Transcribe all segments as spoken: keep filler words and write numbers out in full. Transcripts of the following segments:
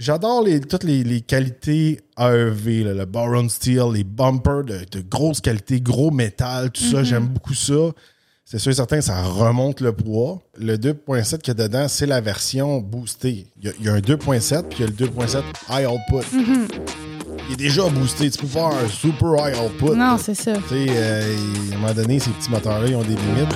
j'adore les, toutes les, les qualités A E V, là, le Boron Steel, les bumpers de, de grosse qualité, gros métal, tout ça, mm-hmm. j'aime beaucoup ça. C'est sûr et certain que ça remonte le poids. Le deux point sept qu'il y a dedans, c'est la version boostée. Il y a, il y a un deux point sept, puis il y a le deux point sept High Output. Mm-hmm. Il est déjà boosté. Tu peux faire un super high output. Non, c'est ça. Tu sais, euh, à un moment donné, ces petits moteurs-là, ils ont des limites.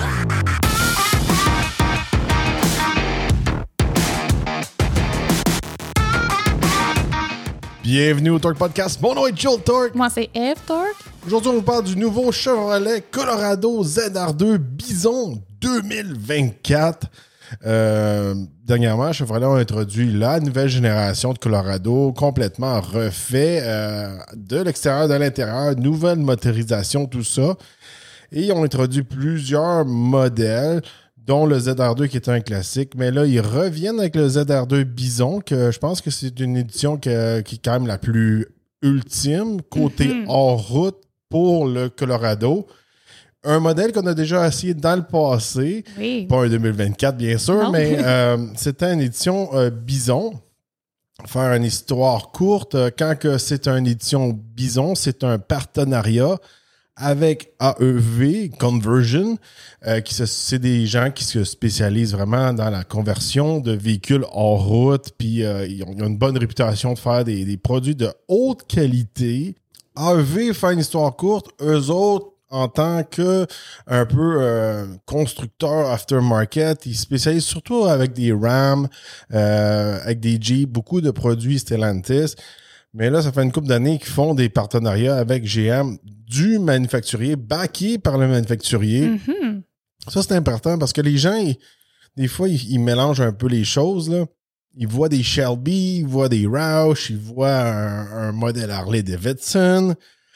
Bienvenue au Torque Podcast. Mon nom est Joel Torque. Moi, c'est Eve Torque. Aujourd'hui, on vous parle du nouveau Chevrolet Colorado Z R deux Bison deux mille vingt-quatre. Euh, dernièrement, Chevrolet a introduit la nouvelle génération de Colorado, complètement refait euh, de l'extérieur, de l'intérieur, nouvelle motorisation, tout ça. Et ils ont introduit plusieurs modèles, dont le Z R deux qui est un classique. Mais là, ils reviennent avec le Z R deux Bison, que je pense que c'est une édition que, qui est quand même la plus ultime, côté mm-hmm. hors route pour le Colorado. Un modèle qu'on a déjà essayé dans le passé. Oui. Pas un deux mille vingt-quatre, bien sûr, non. mais euh, c'était une édition euh, Bison. Faire une histoire courte, quand que c'est une édition Bison, c'est un partenariat avec A E V, Conversion, euh, qui se, c'est des gens qui se spécialisent vraiment dans la conversion de véhicules hors route, puis euh, ils, ont, ils ont une bonne réputation de faire des, des produits de haute qualité. A E V, faire une histoire courte, eux autres, en tant que un peu euh, constructeur aftermarket, ils spécialisent surtout avec des Ram, euh, avec des Jeep, beaucoup de produits Stellantis. Mais là, ça fait une couple d'années qu'ils font des partenariats avec G M du manufacturier, backé par le manufacturier. Mm-hmm. Ça, c'est important parce que les gens, ils, des fois, ils, ils mélangent un peu les choses, là. Ils voient des Shelby, ils voient des Roush, ils voient un, un modèle Harley-Davidson.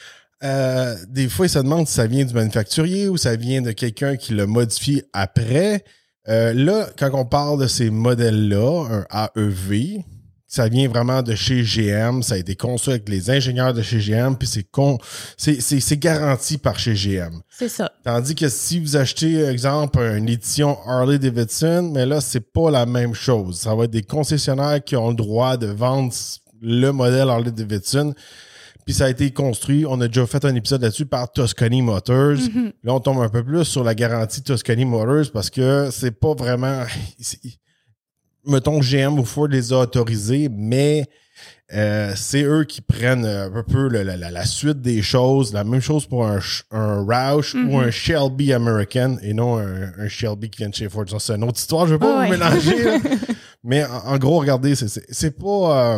Euh, des fois, ils se demandent si ça vient du manufacturier ou ça vient de quelqu'un qui l'a modifié après. Euh, là, quand on parle de ces modèles-là, un A E V, ça vient vraiment de chez G M. Ça a été conçu avec les ingénieurs de chez G M, puis c'est, con, c'est, c'est, c'est garanti par chez G M. C'est ça. Tandis que si vous achetez, exemple, une édition Harley-Davidson, mais là, c'est pas la même chose. Ça va être des concessionnaires qui ont le droit de vendre le modèle Harley-Davidson. Puis ça a été construit, on a déjà fait un épisode là-dessus par Tuscany Motors. Mm-hmm. Là, on tombe un peu plus sur la garantie Tuscany Motors parce que c'est pas vraiment... C'est, mettons que G M ou Ford les a autorisés, mais euh, c'est eux qui prennent un peu le, la, la suite des choses. La même chose pour un, un Roush mm-hmm. ou un Shelby American et non un, un Shelby qui vient de chez Ford. Ça, c'est une autre histoire, je veux pas oh, vous ouais. mélanger. Mais en, en gros, regardez, c'est, c'est, c'est pas... Euh,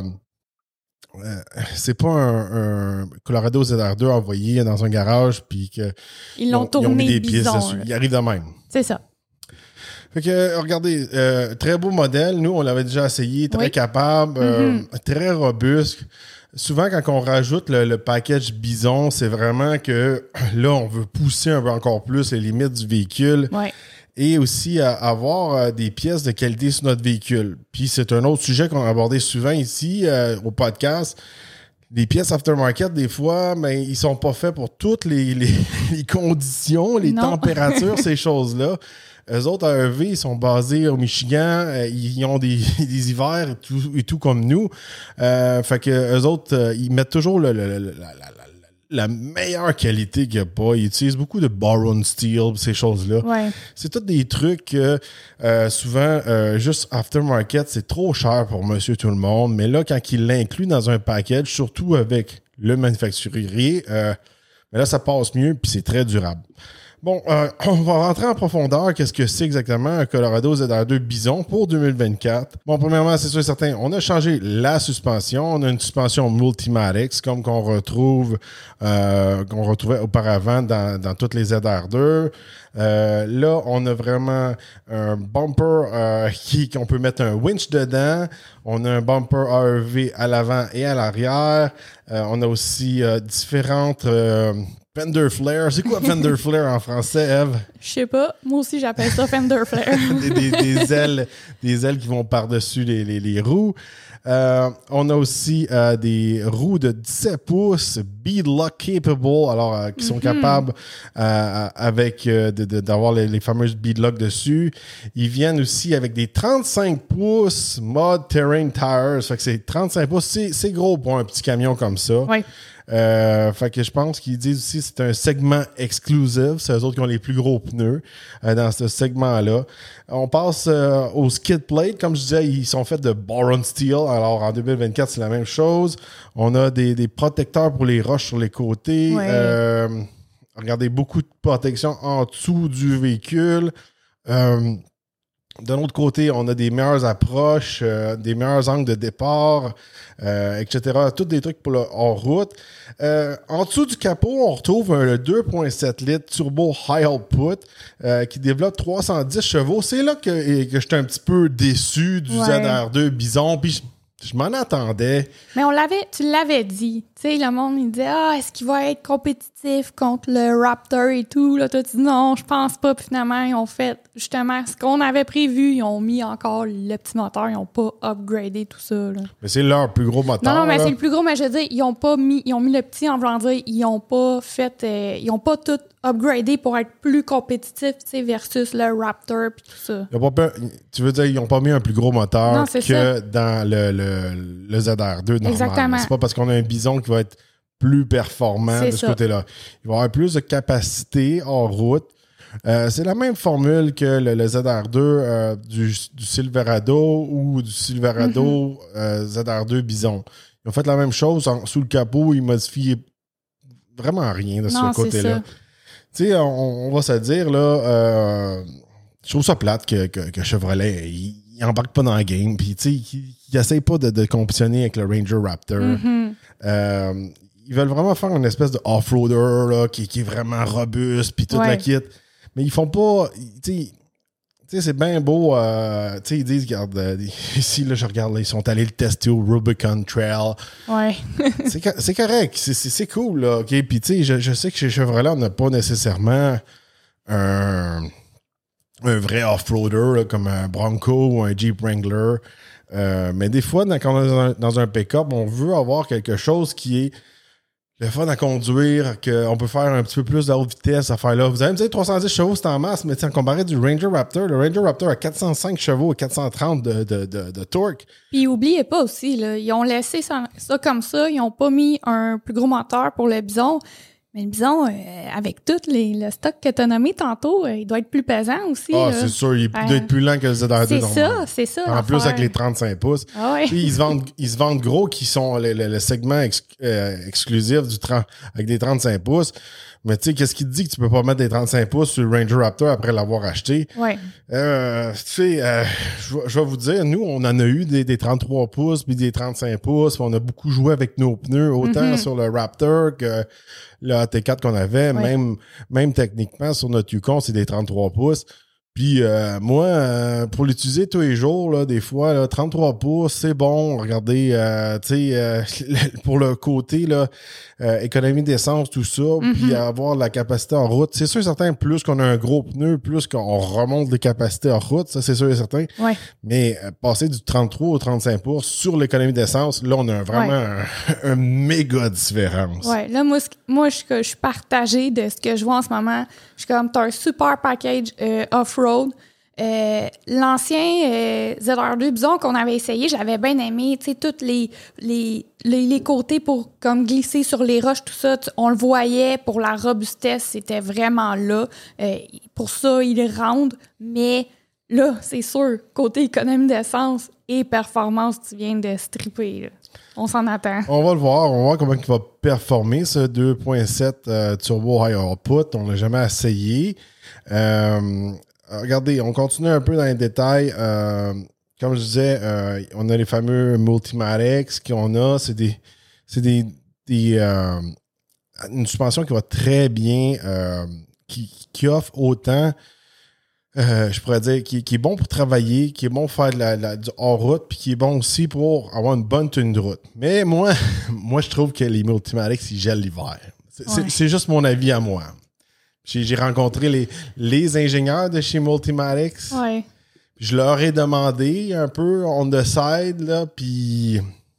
Euh, c'est pas un, un Colorado Z R deux envoyé dans un garage puis que ils l'ont ils ont, tourné ils ont mis des pièces dessus. Il arrive de même. C'est ça. Fait que regardez, euh, très beau modèle. Nous, on l'avait déjà essayé, très oui. capable, euh, mm-hmm. très robuste. Souvent, quand on rajoute le, le package Bison, c'est vraiment que là, on veut pousser un peu encore plus les limites du véhicule. Ouais. Et aussi euh, avoir euh, des pièces de qualité sur notre véhicule. Puis c'est un autre sujet qu'on a abordé souvent ici euh, au podcast. Les pièces aftermarket, des fois, mais ils sont pas faits pour toutes les, les, les conditions, les non. températures, ces choses-là. Eux autres, A E V, ils sont basés au Michigan. Euh, ils ont des, des hivers et tout, et tout comme nous. Euh, fait que eux autres, euh, ils mettent toujours le, le, le, la, la, la meilleure qualité qu'il n'y a pas. Ils utilisent beaucoup de Boron Steel, ces choses-là. Ouais. C'est tous des trucs que euh, souvent, euh, juste aftermarket, c'est trop cher pour monsieur tout le monde. Mais là, quand il l'inclut dans un package, surtout avec le manufacturier, euh, ben là, ça passe mieux puis c'est très durable. Bon, euh, on va rentrer en profondeur. Qu'est-ce que c'est exactement un Colorado Z R deux Bison pour deux mille vingt-quatre? Bon, premièrement, c'est sûr et certain, on a changé la suspension. On a une suspension Multimatic, comme qu'on retrouve, euh, qu'on retrouvait auparavant dans, dans toutes les Z R deux. Euh, là, on a vraiment un bumper euh, qui qu'on peut mettre un winch dedans. On a un bumper A E V à l'avant et à l'arrière. Euh, on a aussi euh, différentes... Euh, Fender Flare. C'est quoi Fender Flare en français, Eve? Je sais pas. Moi aussi, j'appelle ça Fender Flare. des, des, des ailes des ailes qui vont par-dessus les, les, les roues. Euh, on a aussi euh, des roues de dix-sept pouces, beadlock capable, alors euh, qui sont mm-hmm. capables euh, avec euh, de, de, d'avoir les, les fameuses beadlock dessus. Ils viennent aussi avec des trente-cinq pouces Mod Terrain Tires. Fait que c'est trente-cinq pouces, c'est, c'est gros pour un petit camion comme ça. Oui. Euh, fait que je pense qu'ils disent aussi que c'est un segment exclusif. C'est eux autres qui ont les plus gros pneus euh, dans ce segment-là. On passe euh, aux skid plates. Comme je disais, ils sont faits de Boron Steel. Alors, en deux mille vingt-quatre, c'est la même chose. On a des, des protecteurs pour les roches sur les côtés. Ouais. Euh, regardez, beaucoup de protection en dessous du véhicule. Euh, De l'autre côté, on a des meilleures approches, euh, des meilleurs angles de départ, euh, et cetera. Tous des trucs pour le hors-route. Euh, en dessous du capot, on retrouve un deux virgule sept litres turbo high output euh, qui développe trois cent dix chevaux. C'est là que, que j'étais un petit peu déçu du ouais. Z R deux Bison. Puis je, je m'en attendais. Mais on l'avait, tu l'avais dit. Tu sais, le monde, il disait, ah, est-ce qu'il va être compétitif contre le Raptor et tout? Là, toi, tu dis, non, je pense pas. Puis finalement, ils ont fait, justement, ce qu'on avait prévu. Ils ont mis encore le petit moteur. Ils ont pas upgradé tout ça, là. Mais c'est leur plus gros moteur. Non, non, mais là. c'est le plus gros. Mais je veux dire, ils ont pas mis, ils ont mis le petit en voulant dire, ils ont pas fait, euh, ils ont pas tout upgradé pour être plus compétitif, tu sais, versus le Raptor puis tout ça. Ils ont pas, tu veux dire, ils ont pas mis un plus gros moteur non, que ça. dans le, le, le Z R deux normal. Exactement. C'est pas parce qu'on a un Bison qui va être plus performant c'est de ce ça. côté-là. Il va avoir plus de capacité hors route. Euh, c'est la même formule que le, le Z R deux euh, du, du Silverado ou du Silverado mm-hmm. euh, Z R deux Bison. Ils ont fait la même chose en, sous le capot. Ils modifient vraiment rien de non, ce côté-là. Tu sais, on, on va se dire, là, euh, je trouve ça plate que, que, que Chevrolet, il, il embarque pas dans la game. Puis, tu sais, il, il essaye pas de, de compétitionner avec le Ranger Raptor. Mm-hmm. Euh, ils veulent vraiment faire une espèce de off-roader là, qui, qui est vraiment robuste, puis toute ouais. la kit. Mais ils font pas... Tu sais, c'est bien beau. Euh, tu sais, ils disent, regarde, euh, ici, là, je regarde, là, ils sont allés le tester au Rubicon Trail. Ouais. c'est, c'est correct, c'est, c'est, c'est cool, là. OK? Puis, tu sais, je, je sais que chez Chevrolet, on n'a pas nécessairement un, un vrai off-roader, là, comme un Bronco ou un Jeep Wrangler. Euh, mais des fois, dans, quand on est dans un, dans un pick-up, on veut avoir quelque chose qui est le fun à conduire, qu'on peut faire un petit peu plus de haute vitesse, à faire là. Vous allez me dire trois cent dix chevaux, c'est en masse, mais en comparé du Ranger Raptor, le Ranger Raptor a quatre cent cinq chevaux et quatre cent trente de, de, de, de torque. Puis oubliez pas aussi, là, ils ont laissé ça, ça comme ça, ils ont pas mis un plus gros moteur pour le Bison. Mais le Bison, euh, avec tout les, le stock que tu as nommé tantôt, euh, il doit être plus pesant aussi. Ah, là. c'est sûr, il euh, doit être plus lent que le Z R deux c'est normal. C'est ça, c'est ça. En plus, avec les trente-cinq pouces. Ah ouais. Puis, ils, se vendent, ils se vendent gros, qui sont le, le, le segment ex, euh, exclusif du trente, avec des trente-cinq pouces. Mais tu sais, qu'est-ce qui te dit que tu peux pas mettre des trente-cinq pouces sur le Ranger Raptor après l'avoir acheté? Ouais. Euh, tu sais, euh, je vais vous dire, nous, on en a eu des, des trente-trois pouces puis des trente-cinq pouces. On a beaucoup joué avec nos pneus, autant mm-hmm. sur le Raptor que le A T quatre qu'on avait. Ouais. Même, même techniquement, sur notre Yukon, c'est des trente-trois pouces. Puis euh, moi, euh, pour l'utiliser tous les jours, là, des fois, là, trente-trois pouces, c'est bon. Regardez, euh, tu sais, euh, pour le côté là, euh, économie d'essence, tout ça, mm-hmm. puis avoir la capacité en route. C'est sûr et certain, plus qu'on a un gros pneu, plus qu'on remonte les capacités en route, ça c'est sûr et certain. Ouais. Mais euh, passer du trente-trois au trente-cinq pouces sur l'économie d'essence, là, on a vraiment ouais. un, un méga différence. Ouais, là, moi, moi je, je suis partagée de ce que je vois en ce moment. Je suis comme, t'as un super package euh, off-road. Euh, l'ancien euh, Z R deux Bison qu'on avait essayé, j'avais bien aimé, tu sais, tous les, les, les, les côtés pour comme glisser sur les roches, tout ça, on le voyait pour la robustesse, c'était vraiment là. Euh, pour ça, ils rendent, mais là, c'est sûr, côté économie d'essence et performance, tu viens de stripper, là. On s'en attend. On va le voir. On va voir comment il va performer, ce deux virgule sept euh, Turbo High Output. On ne l'a jamais essayé. Euh, regardez, on continue un peu dans les détails. Euh, comme je disais, euh, on a les fameux Multimatic qu'on a. C'est des, c'est des, des euh, une suspension qui va très bien, euh, qui, qui offre autant... Euh, je pourrais dire, qui, qui est bon pour travailler, qui est bon pour faire de la, la, du hors-route, puis qui est bon aussi pour avoir une bonne tenue de route. Mais moi, moi je trouve que les Multimatics, ils gèlent l'hiver. C'est, ouais. c'est, c'est juste mon avis à moi. J'ai, j'ai rencontré les, les ingénieurs de chez Multimatics. Ouais. je leur ai demandé un peu on the side, là, puis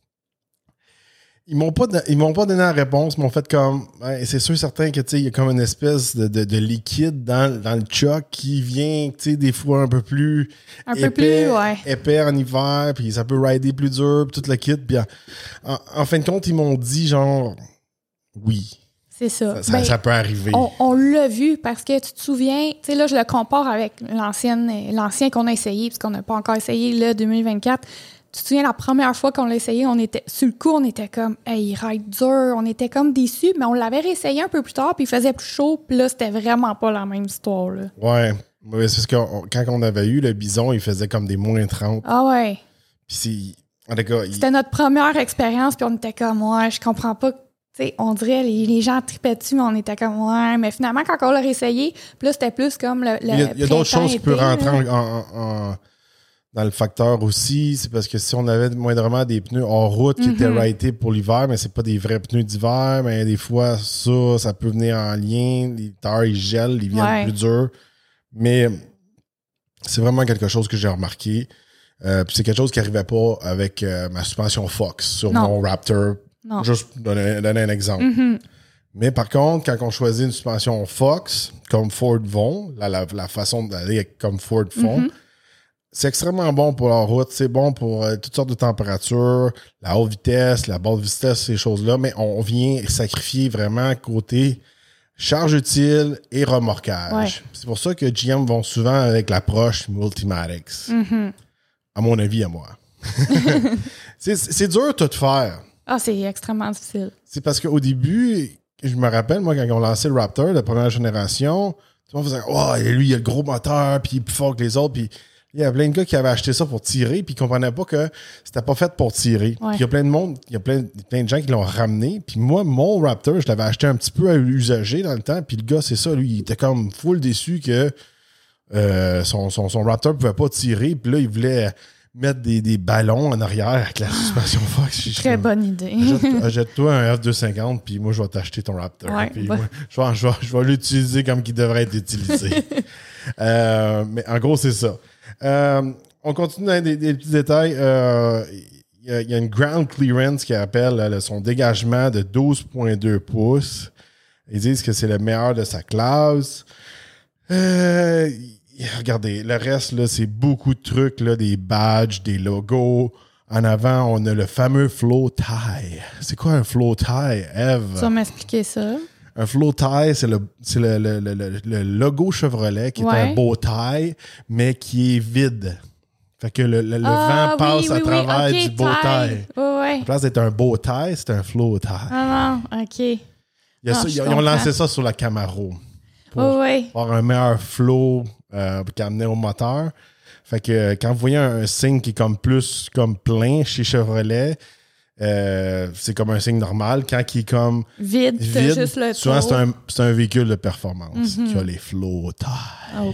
ils m'ont pas ils m'ont pas donné la réponse, ils m'ont fait comme ouais, c'est sûr certain que tu sais il y a comme une espèce de, de, de liquide dans, dans le choc qui vient tu sais des fois un peu plus un épais, peu plus ouais. épais en hiver, puis ça peut rider plus dur, puis tout le kit, puis en, en, en fin de compte ils m'ont dit genre oui. C'est ça. Ça, ça, ben, ça peut arriver. On, on l'a vu parce que tu te souviens, tu sais, là, je le compare avec l'ancienne, l'ancien qu'on a essayé, puisqu'on n'a pas encore essayé, là, deux mille vingt-quatre. Tu te souviens, la première fois qu'on l'a essayé, on était, sur le coup, on était comme, hey, il ride dur. On était comme déçus, mais on l'avait réessayé un peu plus tard, puis il faisait plus chaud, puis là, c'était vraiment pas la même histoire, là. Ouais. ouais c'est parce que on, quand on avait eu le bison, il faisait comme des moins trente. Ah ouais. Puis c'est. En tout cas, il... C'était notre première expérience, puis on était comme, ouais, je comprends pas. T'sais, on dirait les, les gens tripaient dessus, mais on était comme ouais, mais finalement quand on l'a réessayé, puis là c'était plus comme le, le il y a, il y a d'autres choses qui peuvent rentrer en, en, en, dans le facteur aussi, c'est parce que si on avait moindrement des pneus hors route qui mm-hmm. étaient ratés pour l'hiver, mais c'est pas des vrais pneus d'hiver, mais des fois ça, ça peut venir en lien, les tailleurs ils gèlent, ils viennent ouais. plus durs, mais c'est vraiment quelque chose que j'ai remarqué, euh, puis c'est quelque chose qui arrivait pas avec euh, ma suspension Fox sur non. mon Raptor. Non. Juste donner, donner un exemple. Mm-hmm. Mais par contre, quand on choisit une suspension Fox, comme Ford font, la, la, la façon d'aller comme Ford font, mm-hmm. c'est extrêmement bon pour la route, c'est bon pour euh, toutes sortes de températures, la haute vitesse, la basse vitesse, ces choses-là, mais on vient sacrifier vraiment côté charge utile et remorquage. Ouais. C'est pour ça que G M vont souvent avec l'approche Multimatics. Mm-hmm. À mon avis, à moi. c'est, c'est dur de tout faire. Ah, c'est extrêmement difficile. C'est parce qu'au début, je me rappelle, moi, quand on lançait le Raptor de première génération, tout le monde faisait « Oh, lui, il a le gros moteur, puis il est plus fort que les autres. » Puis il y a plein de gars qui avaient acheté ça pour tirer, puis ils comprenaient pas que c'était pas fait pour tirer. Ouais. Puis il y a plein de monde, il y a plein, plein de gens qui l'ont ramené. Puis moi, mon Raptor, je l'avais acheté un petit peu usagé dans le temps, puis le gars, c'est ça, lui, il était comme full déçu que euh, son, son, son Raptor pouvait pas tirer, puis là, il voulait mettre des, des ballons en arrière avec la suspension Fox. Très comme, bonne idée. Achète-toi un F deux cent cinquante, puis moi, je vais t'acheter ton Raptor. Ouais, puis bah. moi, je vais, je vais, je vais l'utiliser comme il devrait être utilisé. euh, mais en gros, c'est ça. Euh, on continue dans des, des petits détails. Euh, il y, y a une ground clearance qui appelle là, son dégagement de douze virgule deux pouces. Ils disent que c'est le meilleur de sa classe. Euh... Regardez, le reste, là, c'est beaucoup de trucs, là, des badges, des logos. En avant, on a le fameux flow tie. C'est quoi un flow tie, Eve? Tu vas m'expliquer ça. Un flow tie, c'est le, c'est le, le, le, le, le logo Chevrolet qui ouais. est un bow tie, mais qui est vide. Fait que le, le, le ah, vent passe oui, à oui, travers oui. Okay, du bow tie. Oui, oui. À place d'être un bow tie, c'est un flow tie. Ah non, OK. Il y a non, ça, ils ont lancé ça sur la Camaro. Pour oh, oui. avoir un meilleur flow euh, qui amenait au moteur. Fait que euh, quand vous voyez un, un signe qui est comme plus comme plein chez Chevrolet, euh, c'est comme un signe normal. Quand il est comme vide, vide juste le souvent c'est un, c'est un véhicule de performance mm-hmm. qui a les flow tires.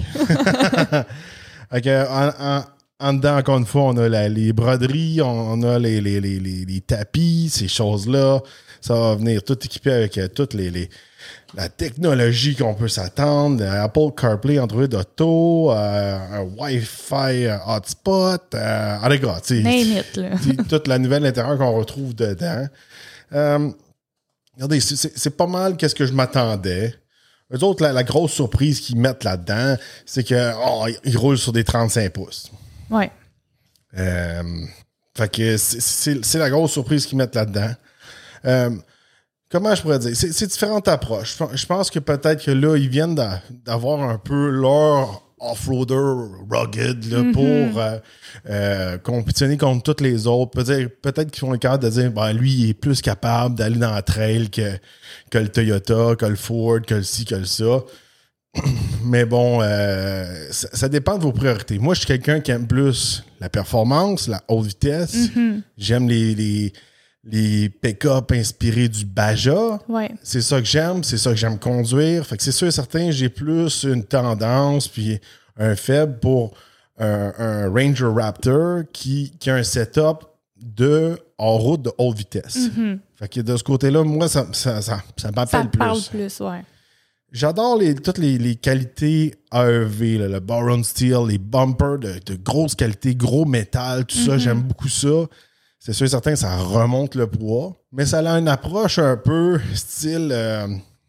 OK. Fait que, en, en, en dedans, encore une fois, on a la, les broderies, on, on a les, les, les, les, les tapis, ces choses-là. Ça va venir tout équipé avec euh, toutes les... les la technologie qu'on peut s'attendre, Apple CarPlay, Android Auto, euh, un Wi-Fi euh, hotspot, euh, en tout cas, tu sais, toute la nouvelle intérieure qu'on retrouve dedans. Euh, regardez, c'est, c'est pas mal qu'est-ce que je m'attendais. Eux autres, la, la grosse surprise qu'ils mettent là-dedans, c'est que oh, ils roulent sur des trente-cinq pouces. Ouais. Euh, fait que c'est, c'est, c'est la grosse surprise qu'ils mettent là-dedans. Euh, Comment je pourrais dire? C'est, c'est différentes approches. Je pense que peut-être que là, ils viennent d'a, d'avoir un peu leur off-roader rugged là, mm-hmm. pour euh, euh, compétitionner contre toutes les autres. Peut-être, peut-être qu'ils font le cadre de dire ben, lui, il est plus capable d'aller dans la trail que, que le Toyota, que le Ford, que le ci, que le ça. Mais bon, euh, ça, ça dépend de vos priorités. Moi, je suis quelqu'un qui aime plus la performance, la haute vitesse. Mm-hmm. J'aime les... les les pick-up inspirés du Baja. Ouais. C'est ça que j'aime, c'est ça que j'aime conduire. Fait que c'est sûr et certain, j'ai plus une tendance puis un faible pour un, un Ranger Raptor qui, qui a un setup de en route de haute vitesse. Mm-hmm. Fait que de ce côté-là, moi, ça, ça, ça, ça m'appelle ça plus. Ça parle plus, ouais. J'adore les, toutes les, les qualités A E V, là, le Boron Steel, les bumpers de, de grosse qualité, gros métal, tout ça, mm-hmm. J'aime beaucoup ça. C'est sûr et certain que ça remonte le poids, mais ça a une approche un peu style euh,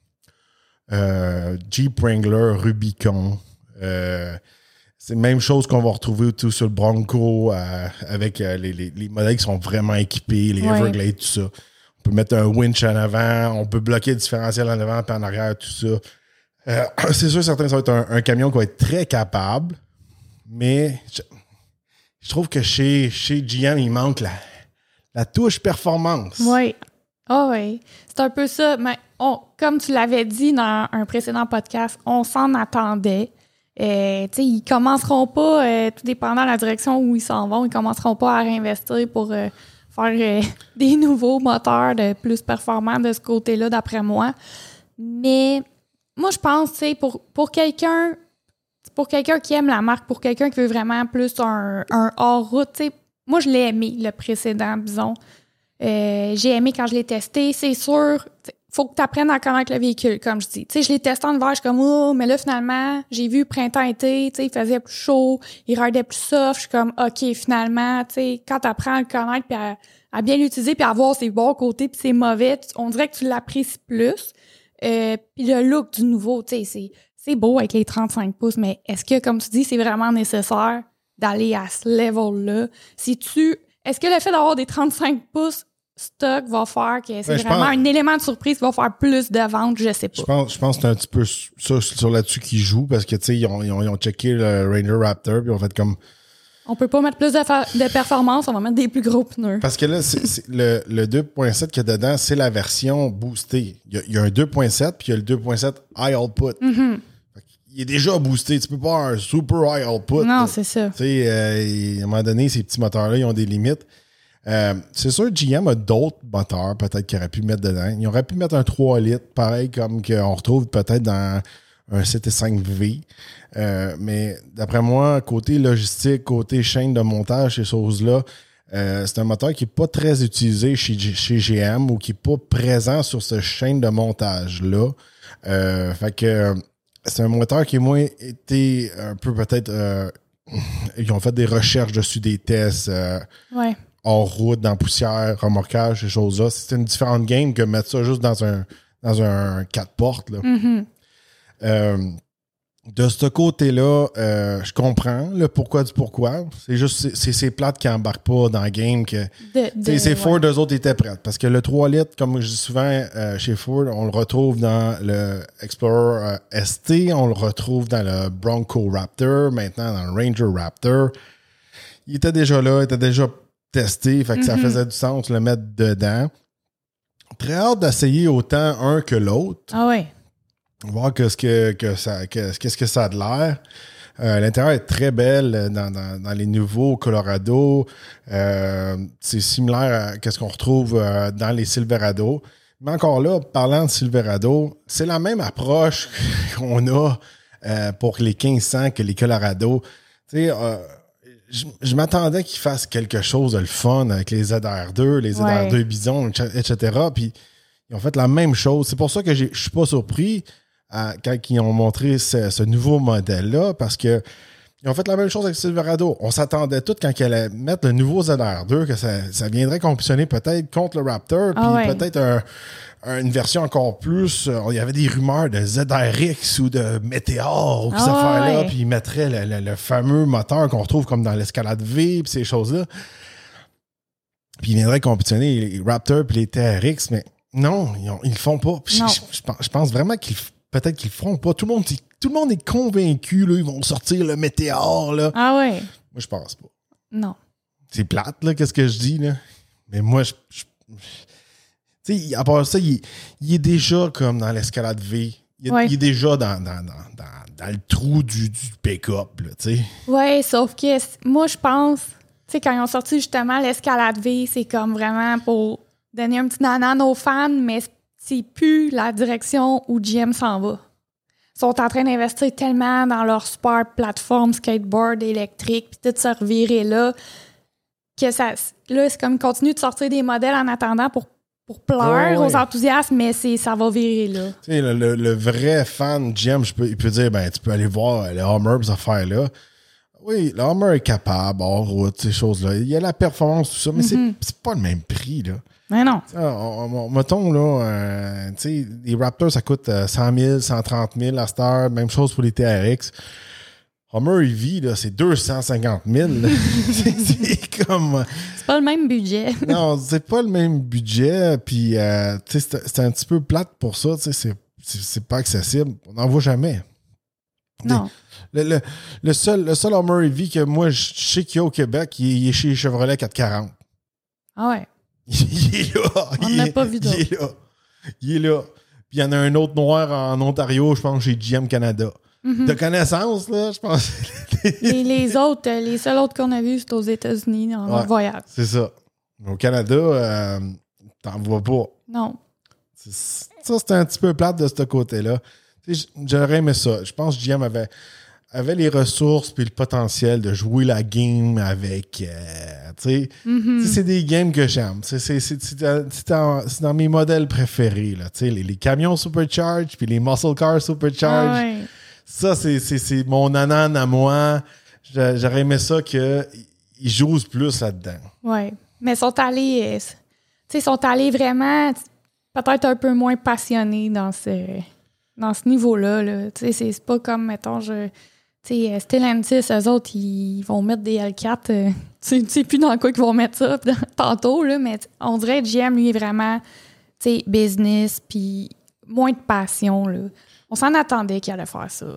euh, Jeep Wrangler, Rubicon. Euh, c'est la même chose qu'on va retrouver tout sur le Bronco euh, avec euh, les, les, les modèles qui sont vraiment équipés, les ouais. Everglades, tout ça. On peut mettre un winch en avant, on peut bloquer le différentiel en avant puis en arrière, tout ça. Euh, c'est sûr, certain, ça va être un, un camion qui va être très capable, mais je, je trouve que chez, chez G M, il manque la, la touche performance. Oui. Ah oh oui. C'est un peu ça. Mais on, comme tu l'avais dit dans un précédent podcast, on s'en attendait. Euh, tu sais, ils commenceront pas, euh, tout dépendant de la direction où ils s'en vont, ils commenceront pas à réinvestir pour... Euh, faire euh, des nouveaux moteurs de plus performants de ce côté-là, d'après moi. Mais moi, je pense, tu sais, pour, pour quelqu'un pour quelqu'un qui aime la marque, pour quelqu'un qui veut vraiment plus un, un hors-route, tu sais, moi, je l'ai aimé, le précédent Bison. Euh, j'ai aimé quand je l'ai testé. C'est sûr, faut que tu apprennes à connaître le véhicule, comme je dis. Tu sais, je l'ai testé en hiver, je suis comme, oh, mais là, finalement, j'ai vu printemps-été, tu sais, il faisait plus chaud, il ridait plus soft. Je suis comme, OK, finalement, tu sais, quand tu apprends à le connaître puis à, à bien l'utiliser puis à voir ses bons côtés puis ses mauvais, on dirait que tu l'apprécies plus. Euh, puis le look du nouveau, tu sais, c'est, c'est beau avec les trente-cinq pouces, mais est-ce que, comme tu dis, c'est vraiment nécessaire d'aller à ce level-là? Si tu, est-ce que le fait d'avoir des trente-cinq pouces stock va faire que c'est ben, vraiment pense, un élément de surprise qui va faire plus de ventes, je sais pas. Je pense, je pense que c'est un petit peu ça sur là-dessus qu'ils jouent parce que, tu sais, ils ont, ils, ont, ils ont checké le Ranger Raptor puis ils ont fait comme... On peut pas mettre plus de, fa- de performance, on va mettre des plus gros pneus. Parce que là, c'est, c'est le, le deux point sept qu'il y a dedans, c'est la version boostée. Il y a, il y a un deux point sept puis il y a le deux point sept high output. Mm-hmm. Il est déjà boosté. Tu peux pas avoir un super high output. Non, là. c'est ça. Tu sais, euh, à un moment donné, ces petits moteurs-là, ils ont des limites. Euh, c'est sûr, G M a d'autres moteurs peut-être qu'ils auraient pu mettre dedans. Ils auraient pu mettre un trois litres, pareil comme qu'on retrouve peut-être dans un C T cinq V. Euh, mais d'après moi, côté logistique, côté chaîne de montage, ces choses-là, euh, c'est un moteur qui n'est pas très utilisé chez, chez G M ou qui n'est pas présent sur cette chaîne de montage-là. Euh, fait que c'est un moteur qui a moins été un peu peut-être... Euh, ils ont fait des recherches dessus, des tests. Euh, ouais. hors route, dans poussière, remorquage, ces choses-là. C'est une différente game que mettre ça juste dans un dans un quatre portes. Là. Mm-hmm. Euh, de ce côté-là, euh, je comprends le pourquoi du pourquoi. C'est juste c'est, c'est ces plates qui n'embarquent pas dans le game que. De, de, c'est Ford, ouais. Eux autres étaient prêts. Parce que le trois litres, comme je dis souvent euh, chez Ford, on le retrouve dans le Explorer euh, S T, on le retrouve dans le Bronco Raptor, maintenant dans le Ranger Raptor. Il était déjà là, il était déjà testé, fait que mm-hmm. ça faisait du sens de le mettre dedans. Très hâte d'essayer autant un que l'autre. Ah ouais. Voir que ce que, que ça, que, qu'est-ce que ça a de l'air. Euh, l'intérieur est très belle dans, dans, dans les nouveaux Colorado. Euh, c'est similaire à ce qu'on retrouve euh, dans les Silverado. Mais encore là, parlant de Silverado, c'est la même approche qu'on a euh, pour les quinze cents que les Colorado. Tu sais, euh, Je, je m'attendais qu'ils fassent quelque chose de le fun avec les Z R deux, les Z R deux ouais. Bison, et cetera. Puis ils ont fait la même chose. C'est pour ça que je suis pas surpris à, quand ils ont montré ce, ce nouveau modèle-là, parce que ils ont fait la même chose avec Silverado. On s'attendait tout quand ils allaient mettre le nouveau Z R deux que ça, ça viendrait compétitionner peut-être contre le Raptor, puis ah ouais. peut-être un, un, une version encore plus. Euh, il y avait des rumeurs de Z R X ou de Meteor ou ah ces affaires-là, ouais. puis ils mettraient le, le, le fameux moteur qu'on retrouve comme dans l'Escalade V, puis ces choses-là. Puis ils viendraient compétitionner les Raptor puis les T R X, mais non, ils, ont, ils le font pas. Je, je, je pense vraiment qu'ils peut-être qu'ils le feront pas. Tout le monde, tout le monde est convaincu, là, ils vont sortir le Météore, là. Ah ouais? Moi, je pense pas. Non. C'est plate, là, qu'est-ce que je dis, là. Mais moi, je... je tu sais, à part ça, il, il est déjà comme dans l'Escalade V. Il est, ouais. il est déjà dans, dans, dans, dans, dans le trou du, du pick-up, là, tu sais. Oui, sauf que moi, je pense... Tu sais, quand ils ont sorti justement l'Escalade V, c'est comme vraiment pour donner un petit nanan aux fans, mais c'est plus la direction où G M s'en va. Ils sont en train d'investir tellement dans leur super plateforme skateboard électrique, puis tout se revirer là, que ça, là, c'est comme ils continuent de sortir des modèles en attendant pour, pour plaire ouais, ouais. aux enthousiastes, mais c'est, ça va virer là. Tu sais, le, le, le vrai fan G M, je peux, il peut dire, ben, tu peux aller voir le Hummer, ces affaires-là. Oui, le Hummer est capable, hors route, ces choses-là. Il y a la performance, tout ça, mais mm-hmm. c'est, c'est pas le même prix, là. Mais non. On, on, mettons, là, euh, tu sais, les Raptors, ça coûte euh, cent mille, cent trente mille à cette heure. Même chose pour les T R X. Hummer E V, là, c'est deux cent cinquante mille. c'est, c'est comme... C'est pas le même budget. non, c'est pas le même budget. Puis, euh, tu sais, c'est, c'est un petit peu plate pour ça. Tu sais, c'est, c'est, c'est pas accessible. On n'en voit jamais. Non. Le, le, le, seul, le seul Hummer E V que moi, je sais qu'il y a au Québec, il est, il est chez Chevrolet quatre cent quarante. Ah ouais. Il est là. On il n'a est, pas vu d'autre. Il est là. Il est là. Puis il y en a un autre noir en Ontario, je pense, chez G M Canada. Mm-hmm. De connaissance, là, je pense. les, les autres, les seuls autres qu'on a vus, c'est aux États-Unis, dans ouais, notre voyage. C'est ça. Au Canada, euh, t'en vois pas. Non. C'est, ça, c'était un petit peu plate de ce côté-là. J'aurais aimé ça. Je pense que G M avait... avait les ressources puis le potentiel de jouer la game avec... Euh, tu sais, mm-hmm. c'est des games que j'aime. C'est, c'est, c'est, c'est, c'est, dans, c'est dans mes modèles préférés. Là, les, les camions Supercharge puis les muscle cars Supercharge. Ah ouais. Ça, c'est, c'est, c'est mon nanan à moi. J'aurais aimé ça qu'ils jouent plus là-dedans. Oui, mais ils sont allés... Tu sais, ils sont allés vraiment peut-être un peu moins passionnés dans ce, dans ce niveau-là. Là. Tu sais, c'est, c'est pas comme, mettons, je... Tu sais, Stellantis, eux autres, ils vont mettre des L quatre. Euh, tu sais plus dans quoi ils vont mettre ça tantôt, là, mais on dirait que G M, lui, est vraiment, tu sais, business, puis moins de passion, là. On s'en attendait qu'il allait faire ça.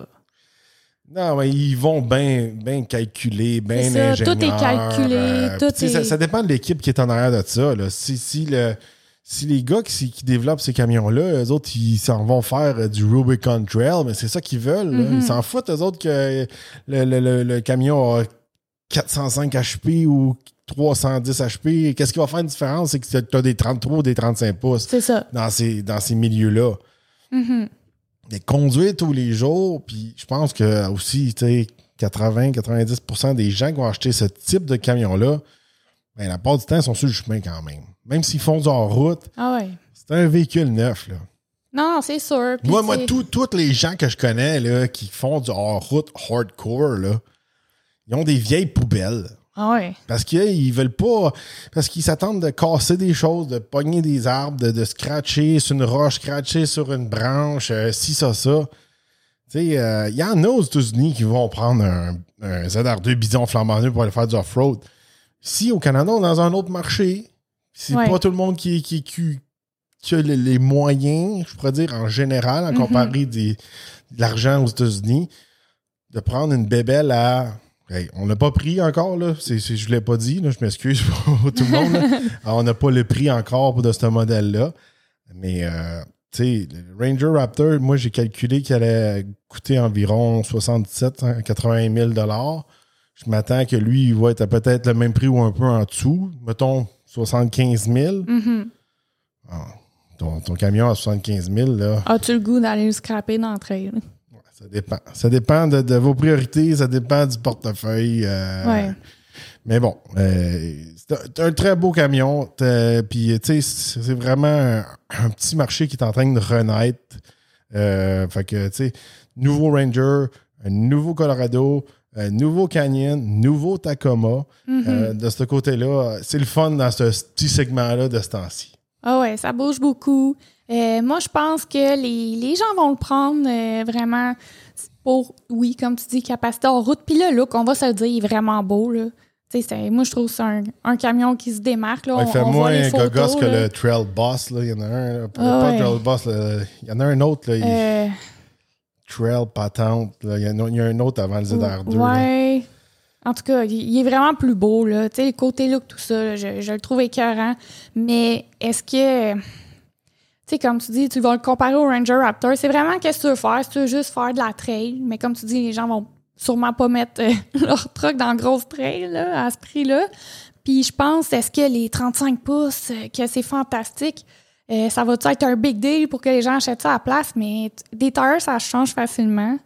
Non, mais ils vont bien ben calculer, bien ingénieurs. Tout est calculé, euh, tout est... Ça, ça dépend de l'équipe qui est en arrière de ça, là. Si, si le... Si les gars qui, qui développent ces camions-là, eux autres, ils s'en vont faire du Rubicon Trail, mais c'est ça qu'ils veulent. Mm-hmm. Ils s'en foutent, eux autres, que le, le, le, le camion a quatre cent cinq H P ou trois cent dix H P. Qu'est-ce qui va faire une différence? C'est que tu as des trente-trois ou des trente-cinq pouces. C'est ça. Dans ces, dans ces milieux-là. Mm-hmm. Mais conduire tous les jours, puis je pense que aussi, tu sais, quatre-vingts à quatre-vingt-dix pour cent des gens qui vont acheter ce type de camion-là, ben, la part du temps, ils sont sur le chemin quand même. Même s'ils font du hors-route, ah ouais. c'est un véhicule neuf, là. Non, c'est sûr. Moi, moi tous les gens que je connais là, qui font du hors-route hardcore, là, ils ont des vieilles poubelles. Ah ouais. Parce qu'ils veulent pas... Parce qu'ils s'attendent de casser des choses, de pogner des arbres, de, de scratcher sur une roche, scratcher sur une branche, euh, ci, ça, ça. Tu sais, il euh, y en a aux États-Unis qui vont prendre un, un Z R deux Bison flambant neuf pour aller faire du off-road. Ici, au Canada, on est dans un autre marché. C'est ouais. pas tout le monde qui, qui, qui, qui a les, les moyens, je pourrais dire, en général, en mm-hmm. comparé des, de l'argent aux États-Unis, de prendre une bébelle à... Hey, on l'a pas pris encore, là. C'est, c'est, je ne l'ai pas dit, là. Je m'excuse pour tout le monde. Là. Alors, on n'a pas le prix encore de ce modèle-là. Mais, euh, tu sais, le Ranger Raptor, moi, j'ai calculé qu'il allait coûter environ soixante-dix-sept à quatre-vingt mille dollars. Je m'attends que lui, il va être à peut-être le même prix ou un peu en dessous. Mettons soixante-quinze mille. Mm-hmm. Ah, ton, ton camion à soixante-quinze mille, là. As-tu le goût d'aller le scraper d'entrée? Ouais, ça dépend. Ça dépend de, de vos priorités, ça dépend du portefeuille. Euh, ouais. Mais bon, euh, c'est un, un très beau camion. Puis, tu sais, c'est vraiment un, un petit marché qui est en train de renaître. Euh, fait que, tu sais, nouveau Ranger, un nouveau Colorado, un nouveau Canyon, nouveau Tacoma. Mm-hmm. Euh, de ce côté-là, c'est le fun dans ce petit segment-là de ce temps-ci. Ah ouais, ça bouge beaucoup. Euh, moi, je pense que les, les gens vont le prendre euh, vraiment pour, oui, comme tu dis, capacité en route. Puis le look, on va se le dire, il est vraiment beau, là. C'est, moi, je trouve que c'est un, un camion qui se démarque. Là. Ouais, il fait on, on moins un gogosse que le Trail Boss. Là. Il y en a un. Là. Ah, pas ouais. le Trail Boss. Là. Il y en a un autre. Là. Il... Euh... Trail Patente. Là. Il, y a, il y a un autre avant le Z R deux. Ouais. Là. En tout cas, il est vraiment plus beau. Là. Le côté look, tout ça, là, je, je le trouve écœurant. Mais est-ce que... Tu sais, comme tu dis, tu vas le comparer au Ranger Raptor. C'est vraiment qu'est-ce que tu veux faire. Si tu veux juste faire de la trail. Mais comme tu dis, les gens vont sûrement pas mettre euh, leur truck dans la grosse trail là, à ce prix-là. Puis je pense, est-ce que les trente-cinq pouces, euh, que c'est fantastique, euh, ça va-tu être un big deal pour que les gens achètent ça à la place? Mais t- des tires, ça change facilement.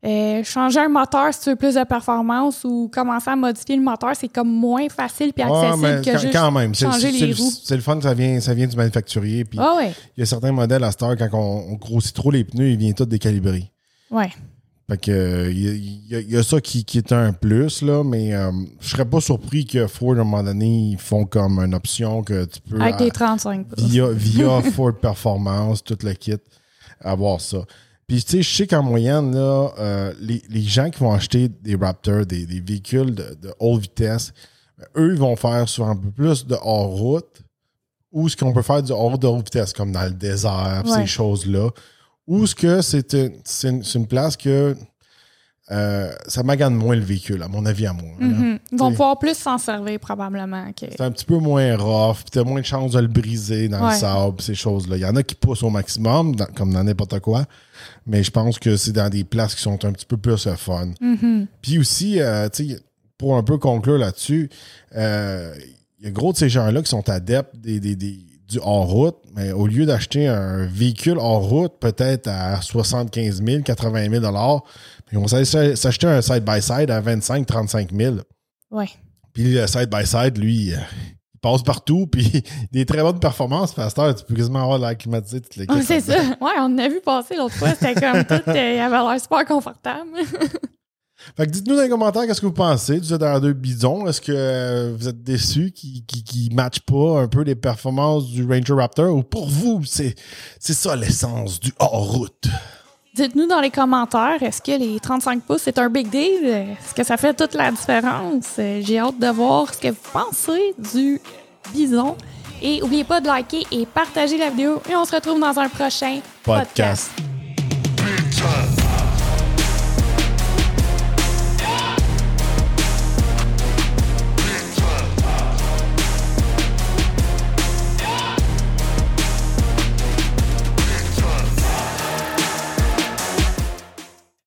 Euh, changer un moteur si tu veux plus de performance ou commencer à modifier le moteur, c'est comme moins facile et accessible ah, que quand, juste quand même. changer c'est, les c'est, roues. C'est le fun, ça vient, ça vient du manufacturier. Puis ah ouais. Il y a certains modèles à cette heure, quand on, on grossit trop les pneus, ils viennent tous décalibrés. Ouais. Fait que euh, il y, y, y a ça qui, qui est un plus, là, mais euh, je serais pas surpris que Ford, à un moment donné, ils font comme une option que tu peux... Avec les trente-cinq pouces. Via, via Ford Performance, tout le kit, avoir ça. Puis, tu sais, je sais qu'en moyenne, là, euh, les, les gens qui vont acheter des Raptors, des, des véhicules de, de haute vitesse, eux, ils vont faire sur un peu plus de hors-route ou ce qu'on peut faire du hors de haute vitesse, comme dans le désert, ouais. ces choses-là. Ou ce que c'est une, c'est une, c'est une place que euh, ça magane moins le véhicule, à mon avis, à moi. Mm-hmm. Ils vont pouvoir plus s'en servir, probablement. Que... C'est un petit peu moins rough, puis t'as moins de chances de le briser dans ouais. le sable, ces choses-là. Il y en a qui poussent au maximum, dans, comme dans n'importe quoi, mais je pense que c'est dans des places qui sont un petit peu plus euh, fun. Mm-hmm. Puis aussi, euh, tu sais, pour un peu conclure là-dessus, euh, il y a gros de ces gens-là qui sont adeptes des, des, des, du hors-route, mais au lieu d'acheter un véhicule hors-route, peut-être à soixante-quinze mille, quatre-vingt mille dollars, ils vont s'acheter un side-by-side à vingt-cinq, trente-cinq mille. Ouais. Puis le side-by-side, lui, il passe partout, puis des très bonnes performances. Pasteur, tu peux quasiment avoir l'air climatisé toutes les oh, c'est ça. Ouais, on a vu passer l'autre fois. C'était comme tout, il euh, avait l'air super confortable. Fait que dites-nous dans les commentaires qu'est-ce que vous pensez du Z R deux Bison. Est-ce que euh, vous êtes déçus qu'il qui, qui matche pas un peu les performances du Ranger Raptor ou pour vous, c'est, c'est ça l'essence du hors-route? Dites-nous dans les commentaires, est-ce que les trente-cinq pouces, c'est un big deal? Est-ce que ça fait toute la différence? J'ai hâte de voir ce que vous pensez du Bison. Et n'oubliez pas de liker et partager la vidéo. Et on se retrouve dans un prochain podcast. podcast.